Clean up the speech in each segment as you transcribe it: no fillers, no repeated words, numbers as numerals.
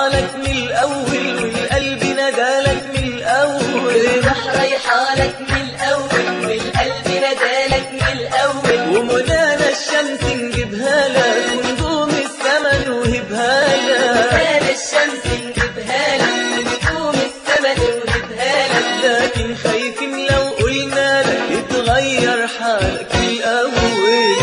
ريحانك من الأول والقلب ندالك من الأول. الروح ريحانك من الأول والقلب ندالك من الأول. ومنانا الشمس نجيبها لك ونجوم السما نوهبها لك. منانا الشمس نجيبها لك ونجوم السما نوهبها لك. لكن خايفين لو قلنا لك يتغير حالك من الأول.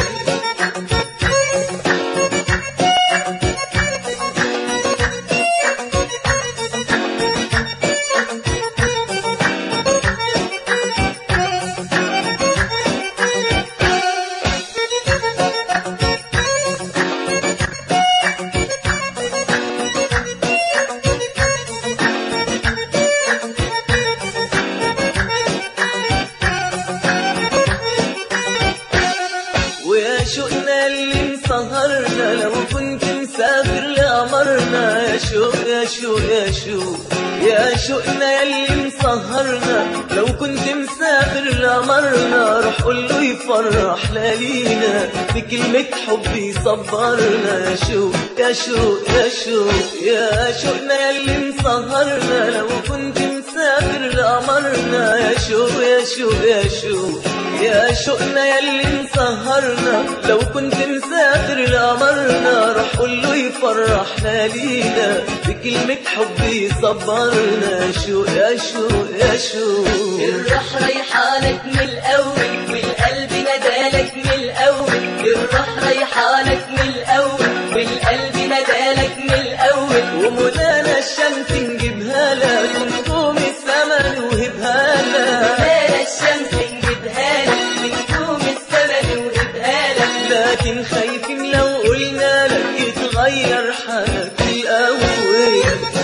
ويا شوقنا اللي مسهرنا لو كنت مسافر لقمرنا. يا شوق يا شوق يا شوق يا شوقنا اللي مسهرنا لو كنت مسافر لقمرنا. روح قوله يفرح ليالينا بكلمة حب يصبرنا. يا شوق يا شوق يا شوق يا شوقنا اللي مسهرنا لو كنت مسافر لقمرنا. يا شوق يا شوق يا شوق يا شوقنا ياللي مسهرنا لو كنت مسافر لقمرنا. روح قوله يفرحنا لينا بكلمة حب يصبرنا. يا شوق يا شوق يا شوق الروح ريحانك من الأول والقلب ندالك من الأول. الروح ريحانك من الأول والقلب ندالك من الأول. ومنانا الشمس نجيبها لك ونجوم السما نوهبها لك. منانا الشمس نجيبها لك ونجوم السما نوهبها لك. لكن خايفين لو قلنا لك يتغير حالك من الأول.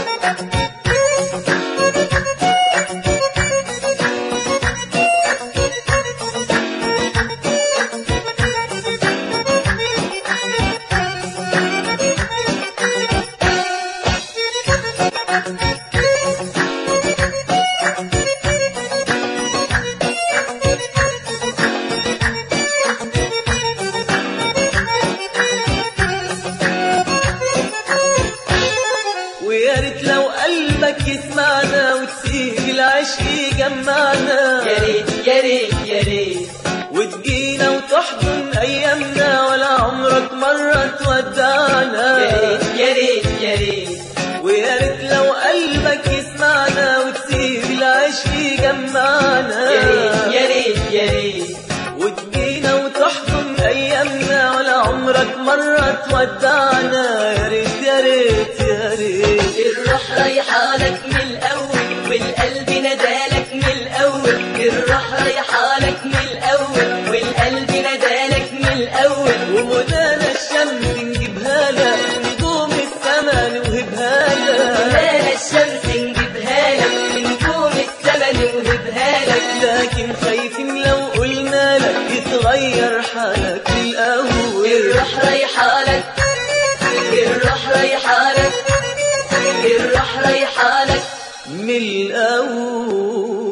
ويا ريت لو قلبك يسمعنا وتسيب العشق يجمعنا. يا ريت يا ريت يا ريت وتجينا وتحضن أيامنا ولا عمرك مرة تودعنا. يا ريت يا ريت يا ريت ويا ريت لو قلبك يسمعنا وتسيب العشق يجمعنا. يا ريت يا ريت يا ريت وتجينا وتحضن أيامنا ولا عمرك مرة تودعنا. يا ريت يا ريت يا ريت الروح ريحانك من الأول والقلب ندالك من الأول. الروح ريحانك من الأول والقلب ندالك من الأول. ومنانا الشمس نجيبها لك ونجوم السما نوهبها لك. منانا الشمس نجيبها لك ونجوم السما نوهبها لك. لكن خايفين لو قلنا لك يتغير حالك من الأول. الروح ريحانك الروح ريحانك الروح ريحانك من الأول.